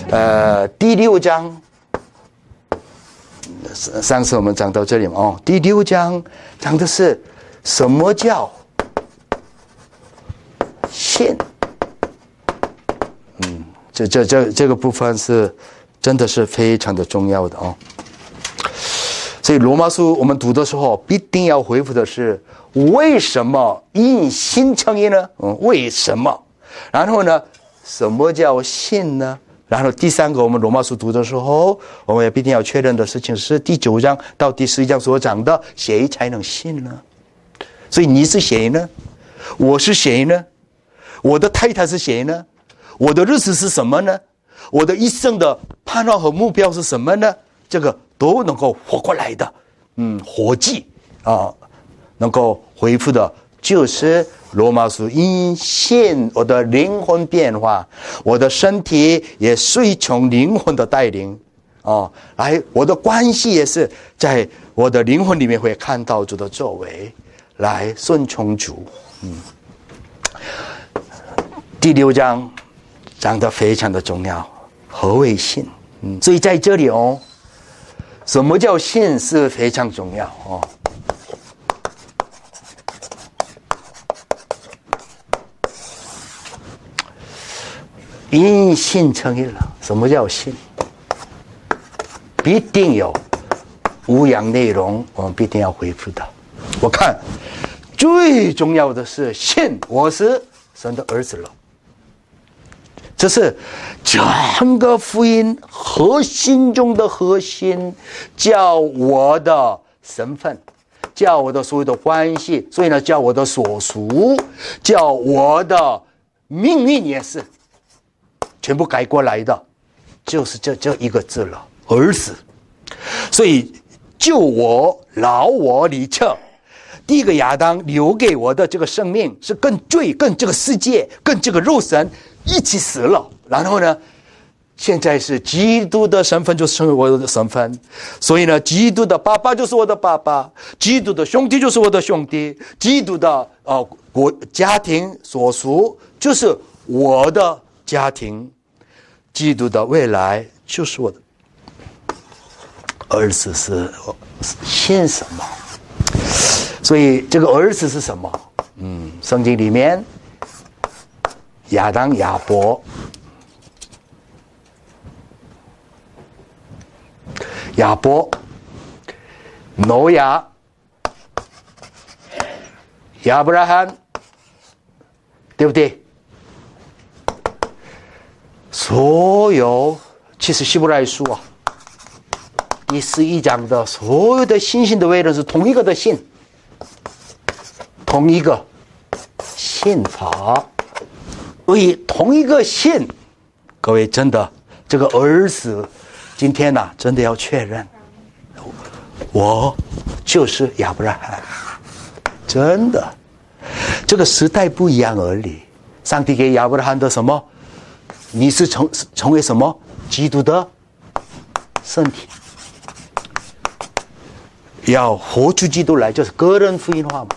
第6章，上次我们讲到这里嘛，第6章讲的是什么叫信。这个部分是真的是非常的重要的哦。所以罗马书我们读的时候必定要回复的是为什么因信称义呢？为什么？然后呢，什么叫信呢？然后第3个，我们罗马书读的时候，我们也必定要确认的事情是第9章到第11章所讲的，谁才能信呢？所以你是谁呢？我是谁呢？我的太太是谁呢？我的日子是什么呢？我的一生的盼望和目标是什么呢？这个都能够活过来的，活祭啊，能够恢复的，就是罗马书因信我的灵魂变化，我的身体也随从灵魂的带领啊，来我的关系也是在我的灵魂里面会看到主的作为，来顺从主。第6章讲得非常的重要，何为信？所以在这里什么叫信是非常重要哦。因信称义了，什么叫信？必定有5样内容，我们必定要回复的。我看最重要的是信我是神的儿子了。这是整个福音核心中的核心，叫我的身份，叫我的所有的关系，所以呢，叫我的所属，叫我的命运也是全部改过来的，就是这一个字了，儿子。所以救我、饶我、离撤，第一个亚当留给我的这个生命是跟罪、跟这个世界、跟这个肉身一起死了，然后呢，现在是基督的身份就成为我的身份，所以呢，基督的爸爸就是我的爸爸，基督的兄弟就是我的兄弟，基督的家庭所属就是我的家庭，基督的未来就是我的儿子。是信什么？所以这个儿子是什么？圣经里面亚当、亚伯、挪亚、亚伯拉罕，对不对？所有其实希伯来书第11章的所有的信心的为人是同一个的信，同一个信法。所以同一个信，各位真的这个儿子今天真的要确认，我就是亚伯拉罕，真的这个时代不一样而已。上帝给亚伯拉罕的什么？你是成为什么？基督的身体，要活出基督来，就是个人福音化嘛。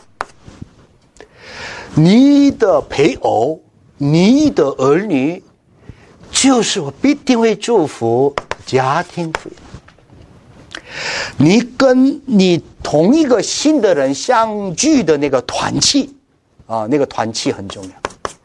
你的配偶，你的儿女，就是我必定会祝福家庭福音。你跟你同一个信的人相聚的那个团契那个团契很重要。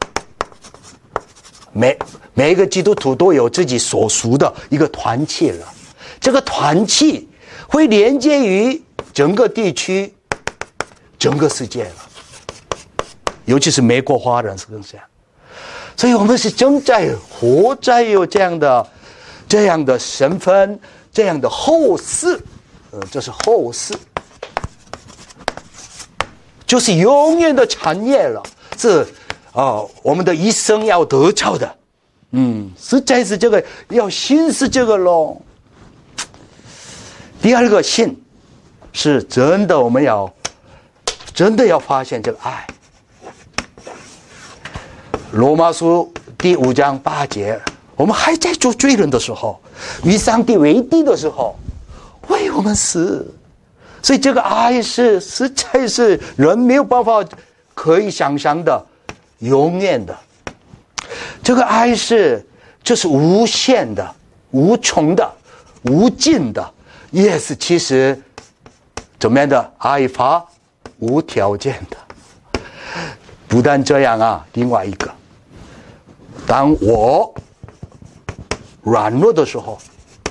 每一个基督徒都有自己所属的一个团契了，这个团契会连接于整个地区、整个世界了，尤其是美国华人是更这样。所以我们是正在活在有这样的身份，这样的后世，这是后世，就是永远的产业了，是我们的一生要得着的。实在是这个要信是这个咯。第二个信是真的，我们真的要发现这个爱。罗马书第5章8节，我们还在做罪人的时候，与上帝为敌的时候，为我们死。所以这个爱是实在是人没有办法可以想象的，永远的。这个爱就是无限的， 无穷的、无尽的，也是其实怎么样的爱法无条件的。不但这样啊，另外一个，当我软弱的时候，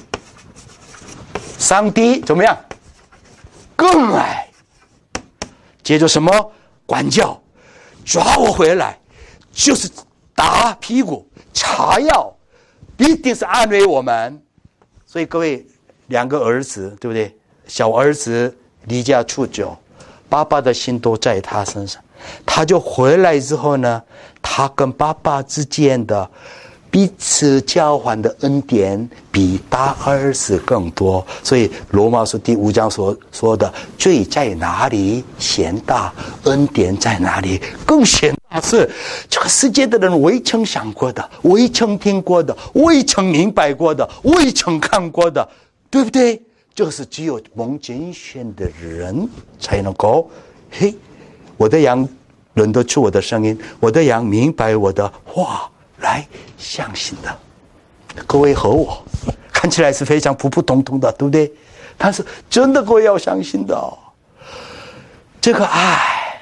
上帝怎么样？更爱，接着什么管教，抓我回来，就是打屁股、擦药，必定是安慰我们。所以各位，两个儿子，对不对？小儿子离家出走，爸爸的心都在他身上。他就回来之后呢，他跟爸爸之间的彼此交换的恩典比大儿子更多。所以罗马书第5章所说的，罪在哪里显大，恩典在哪里更显大，是这个世界的人未曾想过的，未曾听过的，未曾明白过的，未曾看过的，对不对？就是只有蒙拣选的人才能够，嘿，我的羊认得出我的声音，我的羊明白我的话来相信的。各位和我看起来是非常普普通通的，对不对？但是真的各位要相信的哦，这个爱，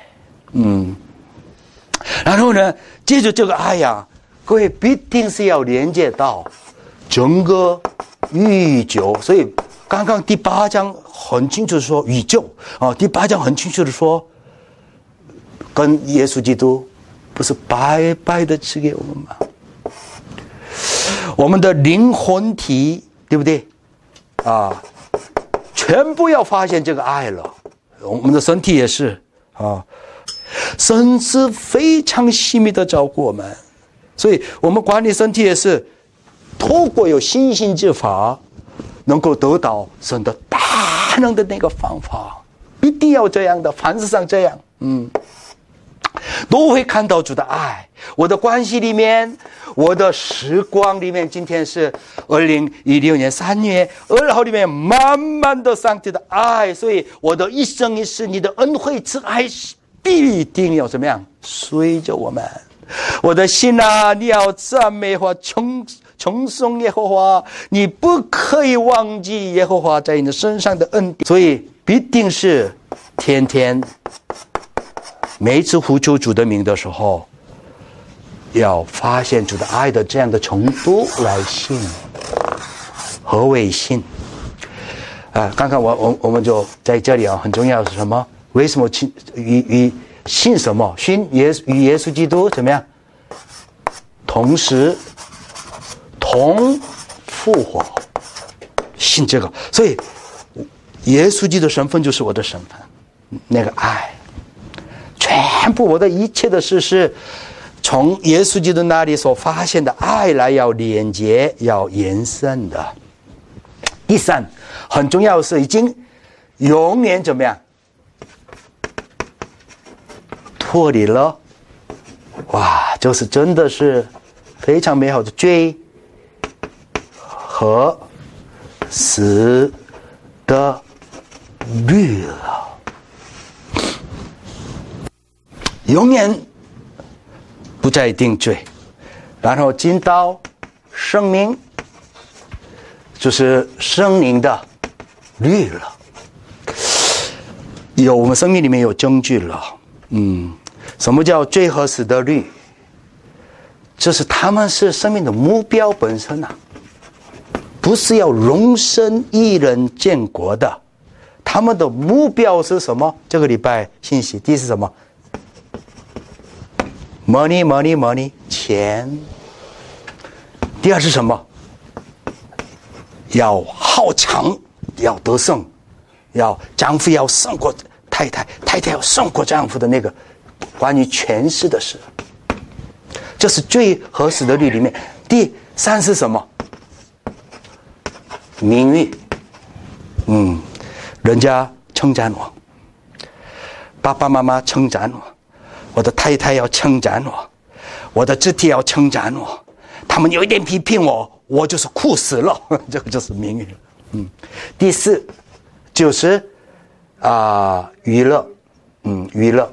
然后呢，接着这个爱呀，各位必定是要连接到整个宇宙。所以刚刚第8章很清楚的说宇宙啊，第8章很清楚的说，跟耶稣基督不是白白的赐给我们吗？我们的灵魂体，对不对啊？全部要发现这个爱了。我们的身体也是啊，神是非常细密的照顾我们，所以我们管理身体也是透过有信心之法，能够得到神的大能的那个方法，一定要这样的，凡事上这样，都会看到主的爱。我的关系里面，我的时光里面，今天是2016年3月2号里面，满满的上帝的爱。所以我的一生一世，你的恩惠慈爱必定要怎么样随着我们。我的心啊，你要赞美和称颂耶和华，你不可以忘记耶和华在你的身上的恩典。所以必定是天天每一次呼求主的名的时候，要发现主的爱的这样的程度来信。何为信？刚刚我们就在这里啊，很重要的是什么？为什么信什么？信与耶稣基督怎么样？同时同复活，信这个。所以耶稣基督的身份就是我的身份，那个爱。全部我的一切的事是从耶稣基督那里所发现的爱来要连接，要延伸的。第三，很重要的是已经永远怎么样脱离了，哇，就是真的是非常美好的罪和死的律了。永远不再定罪，然后进到生命，就是圣灵的律了。我们生命里面有证据了。什么叫罪和死的律？就是他们是生命的目标本身啊，不是要荣升一人建国的。他们的目标是什么？这个礼拜信息第一是什么？money， 钱。第二是什么？要好强，要得胜，丈夫要胜过太太，太太要胜过丈夫的那个关于权势的事。这是最合适的律里面。第三是什么？名誉。人家称赞我，爸爸妈妈称赞我，我的太太要称赞我，我的肢体要称赞我，他们有一点批评我，我就是酷死了，这个就是名誉。第四就是娱乐，娱乐。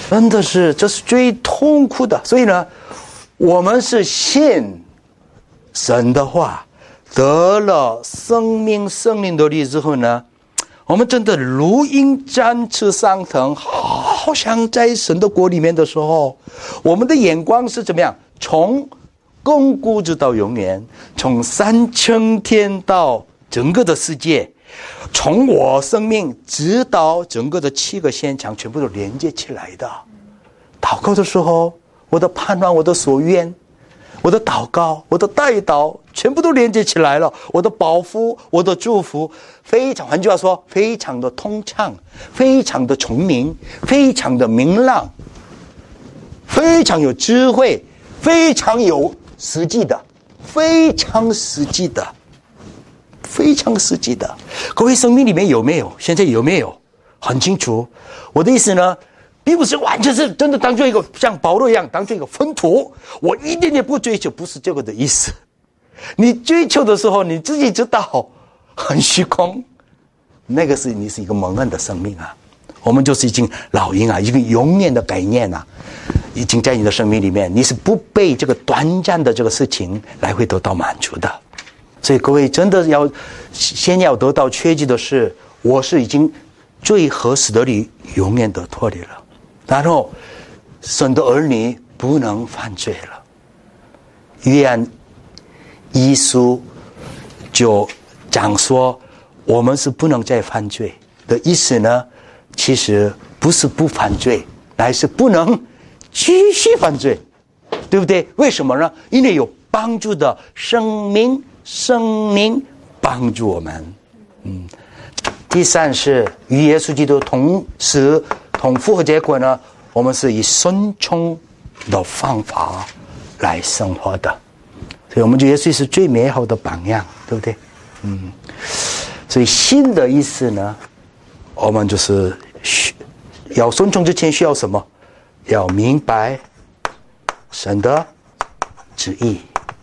真的是，这是最痛苦的。所以呢，我们是信神的话，得了生命圣灵的力之后呢，我们真的如鹰展翅上腾，好像在神的国里面的时候，我们的眼光是怎么样？从亘古直到永远，从三层天到整个的世界，从我生命直到整个的7个现场，全部都连接起来的。祷告的时候，我的盼望，我的所愿，我的祷告，我的代祷，全部都连接起来了。我的保护，我的祝福，非常，换句话说，非常的通畅，非常的聪明，非常的明朗，非常有智慧，非常有实际的，非常实际的，非常实际的。各位生命里面有没有？现在有没有？很清楚。我的意思呢，并不是完全是真的当做一个像保罗一样当做一个粪土，我一点也不追求，不是这个的意思。你追求的时候，你自己知道很虚空，那个是你是一个蒙恩的生命啊。我们就是已经老鹰啊，一个永远的概念啊，已经在你的生命里面，你是不被这个短暂的这个事情来会得到满足的。所以各位真的要先要得到确据的是，我是已经最合适的你永远的脱离了。然后神的儿女不能犯罪了。约翰一书就讲说，我们是不能再犯罪的意思呢，其实不是不犯罪，乃是不能继续犯罪，对不对？为什么呢？因为有帮助的生命帮助我们。第三是与耶稣基督同时同复活结果呢，我们是以顺从的方法来生活的。所以我们觉得耶稣是最美好的榜样，对不对？所以信的意思呢，我们就是要顺从之前需要什么？要明白神的旨意，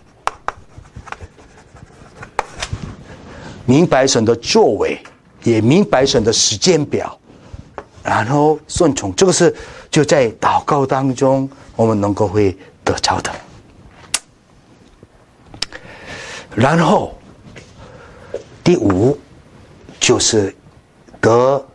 明白神的作为，也明白神的时间表，然后顺从。这个是就在祷告当中我们能够会得着的。然后第五就是得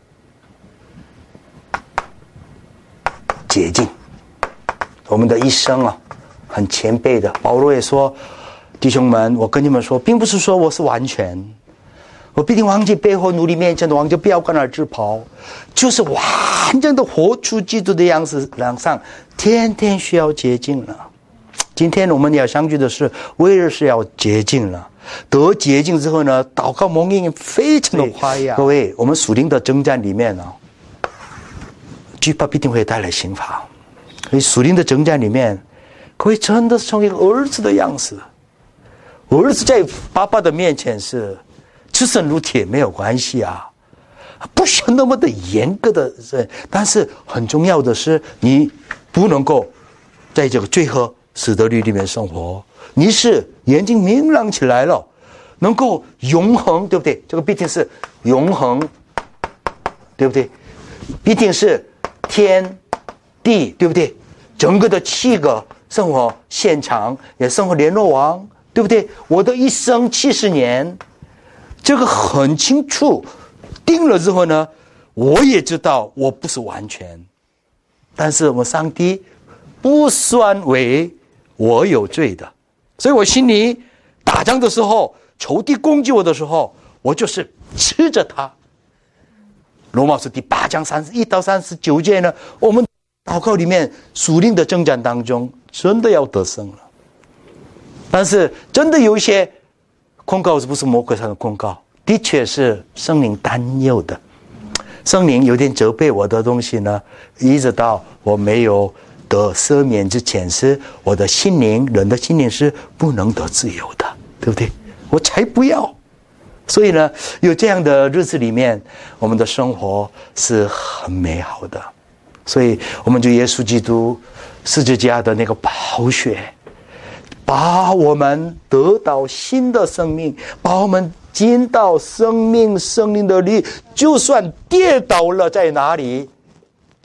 洁净。我们的一生啊，很谦卑的。保罗也说，弟兄们，我跟你们说，并不是说我是完全，我必定忘记背后，努力面前的忘记标杆而自跑，就是完整的活出基督的样子上，天天需要洁净了。今天我们要相聚的是，为的是要洁净了。得洁净之后呢，祷告蒙应非常的快呀。各位，我们属灵的征战里面呢，惧怕必定会带来刑罚。所以属灵的征战里面，各位真的是从一个儿子的样子，儿子在爸爸的面前是赤身如铁，没有关系啊，不需要那么的严格的。但是很重要的是，你不能够在这个罪和死的律里面生活。你是眼睛明朗起来了，能够永恒，对不对？这个必定是永恒，对不对？必定是天地，对不对？整个的7个生活现场也生活联络网，对不对？我的一生70年，这个很清楚定了之后呢，我也知道我不是完全，但是我们上帝不算为我有罪的。所以我心里打仗的时候，仇敌攻击我的时候，我就是吃着他。罗马书第8章31到39节呢，我们祷告里面属灵的征战当中，真的要得胜了。但是真的有一些控告是不是魔鬼上的控告，的确是圣灵担忧的。圣灵有点责备我的东西呢，一直到我没有得赦免之前，是我的心灵，人的心灵是不能得自由的，对不对？我才不要。所以呢，有这样的日子里面，我们的生活是很美好的。所以我们就耶稣基督十字架的那个宝血，把我们得到新的生命，把我们进到生命的里，就算跌倒了在哪里，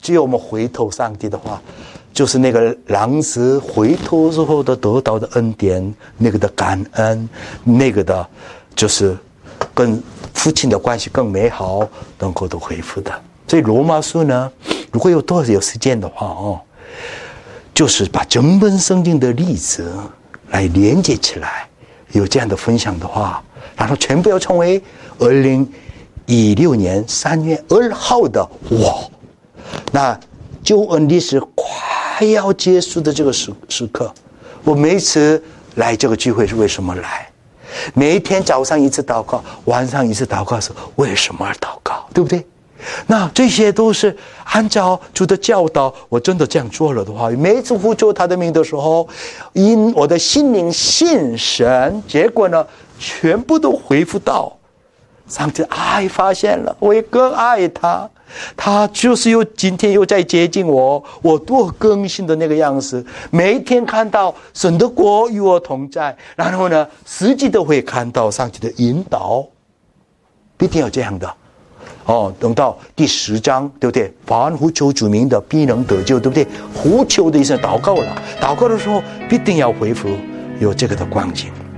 只有我们回头上帝的话，就是那个浪子回头之后的得到的恩典，那个的感恩，那个的就是跟父亲的关系更美好，能够都恢复的。所以罗马书呢，如果有时间的话就是把整本圣经的例子来连接起来，有这样的分享的话，然后全部要成为2016年3月2号的我。那救恩历史快要结束的这个时刻，我每次来这个聚会是为什么来？每一天早上一次祷告，晚上一次祷告是为什么而祷告，对不对？那这些都是按照主的教导，我真的这样做了的话，每一次呼求他的名的时候，因我的心灵信神，结果呢全部都恢复到上帝爱发现了，我也更爱他，他就是今天又在接近我多更新的那个样子，每一天看到神的国与我同在，然后呢实际都会看到上帝的引导，必定要这样的等到第10章，对不对？凡呼求主名的必能得救，对不对？呼求的意思祷告了，祷告的时候必定要恢复有这个的光景。